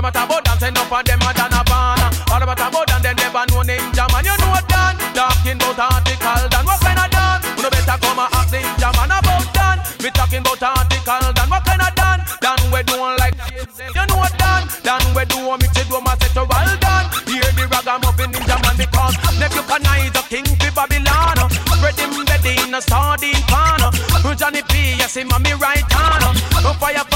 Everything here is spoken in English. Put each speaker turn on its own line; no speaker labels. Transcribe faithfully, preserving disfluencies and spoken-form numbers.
about about dance, enough of them are done a ban. All about about dance, they never know Ninja Man. You know what done? Talking about article done. What kind of done? You know better come and ask Ninja Man about done. Me talking about article done. What kind of done? Done we don't like this. You know what done? Done we do mix it do my set to well done. Hear the ragamuffin Ninja Man because Nebuchadnezzar the king for Babylon. Spread him bed in a sardine pan. Johnny P, yes him on me right hand. Fire